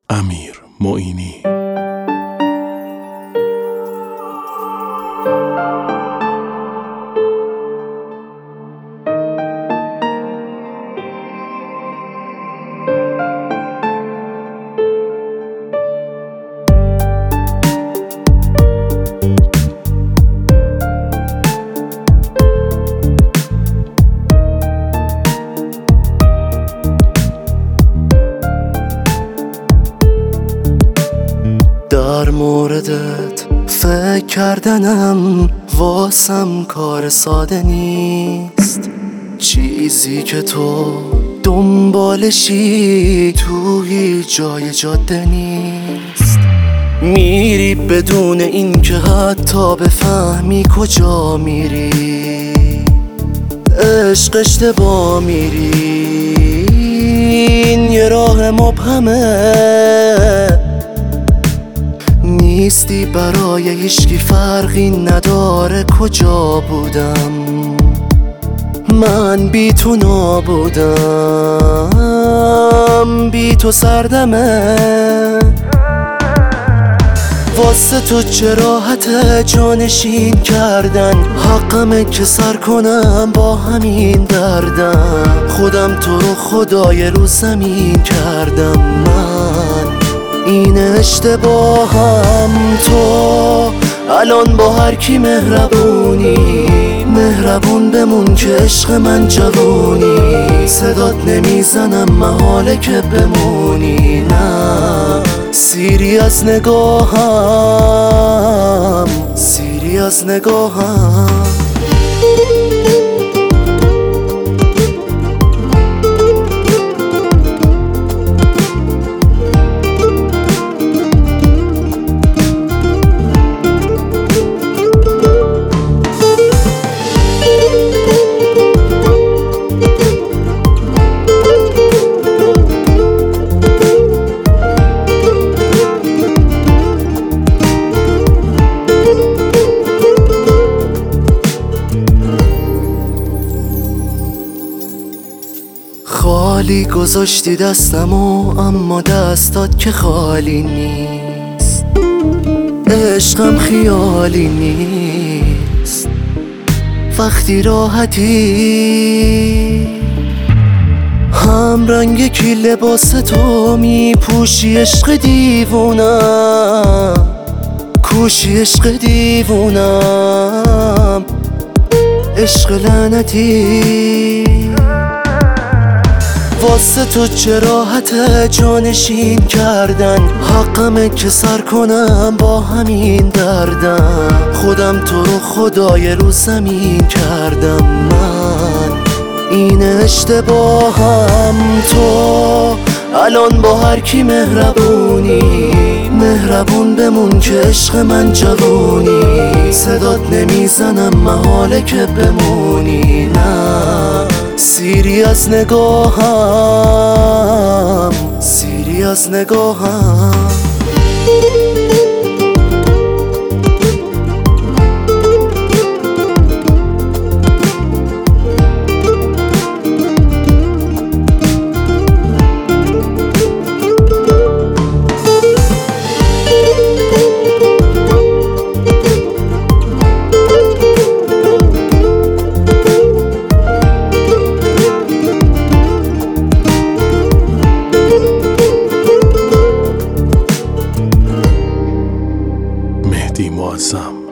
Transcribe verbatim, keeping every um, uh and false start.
امیر معینی. در موردت فکر کردنم واسم کار ساده نیست. چیزی که تو دنبالشی تو هیچ جای جاده نیست. میری بدون این که حتی بفهمی کجا میری. عشق اشتباه میری، این یه راه مبهمه. نیستی برای هیچکی، فرقی نداره کجا بودم. من بی تو نابودم، بی تو سردمه. واسه تو چه راحته جانشین کردن، حقمه که سر کنم با همین دردم. خودم تو رو خدای رو زمین کردم. من این اشتباهم، تو الان با هر کی مهربونی. مهربون بمون که عشق من جوونی. صدات نمیزنم محاله که بمونی. نه سیری از نگاهم، سیری از نگاهم. خالی گذاشتی دستمو، اما دستات که خالی نیست. عشقم خیالی نیست. وقتی راحتی هم رنگ کی لباس تو می پوشی. عشق دیوونم، کوشی عشق دیوونم. عشق لعنتی واسه تو چه راحته جانشین کردن، حقمه که سر کنم با همین دردم. خودم تو رو خدای رو زمین کردم. من این اشتباهم، تو الان با هر کی مهربونی. مهربون بمون که عشق من جوونی. صدات نمیزنم محاله که بمونی. نه سیری از نگاهم، سیری از نگاهم. مهدی معظم.